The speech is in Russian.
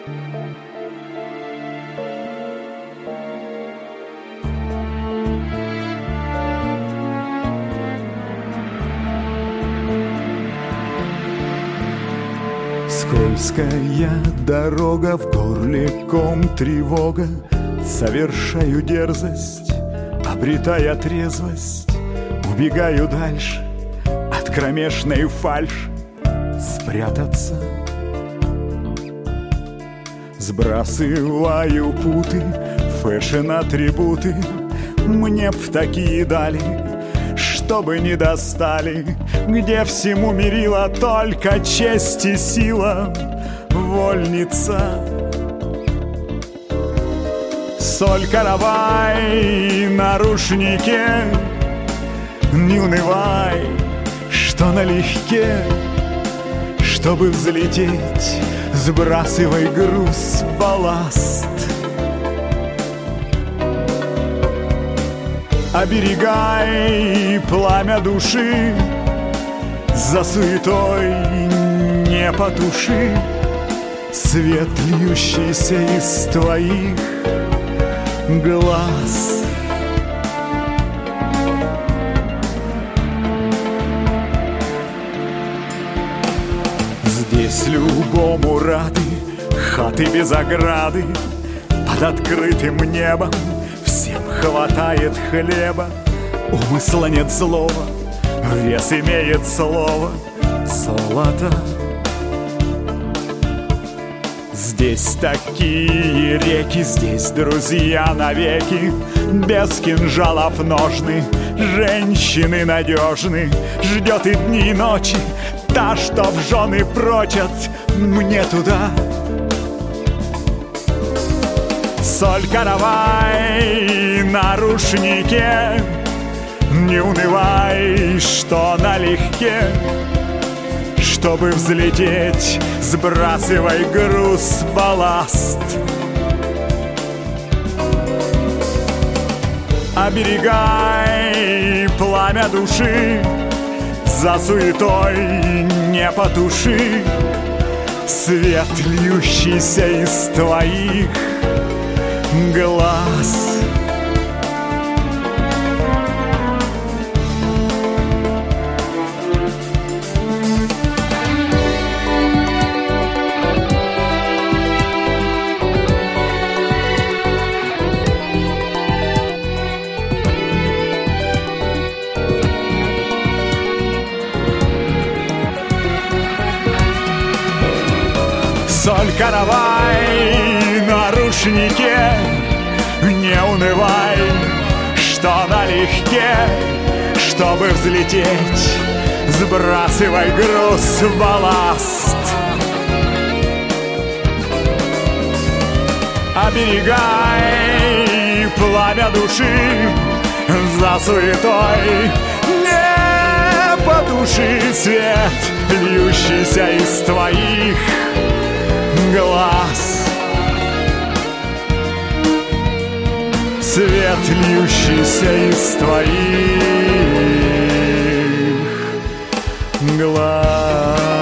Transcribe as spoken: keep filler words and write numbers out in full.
Скользкая дорога, в горле ком тревога. Совершаю дерзость, обретая трезвость. Убегаю дальше от кромешной фальши. Спрятаться. Сбрасываю путы, фэшн-атрибуты. Мне б такие дали, чтобы не достали, где всему мерила только честь и сила. Вольница. Соль каравай на рушнике. Не унывай, что налегке. Чтобы взлететь, сбрасывай груз, балласт. Оберегай пламя души, за суетой не потуши свет, льющийся из твоих глаз. Здесь любому рады хаты без ограды. Под открытым небом всем хватает хлеба. Умысла нет злого, вес имеет слово золото. Здесь такие реки, здесь друзья навеки. Без кинжалов ножны, женщины надежны. Ждет и дни, и ночи та, что в жены прочат мне туда. Соль каравай на рушнике. Не унывай, что налегке. Чтобы взлететь, сбрасывай груз, балласт. Оберегай пламя души, за суетой не потуши свет, льющийся из твоих глаз. Соль каравай на рушнике. Не унывай, что налегке. Чтобы взлететь, сбрасывай груз, балласт. Оберегай пламя души, за суетой не потуши свет, льющийся из твоих глаз. Свет, льющийся из твоих глаз.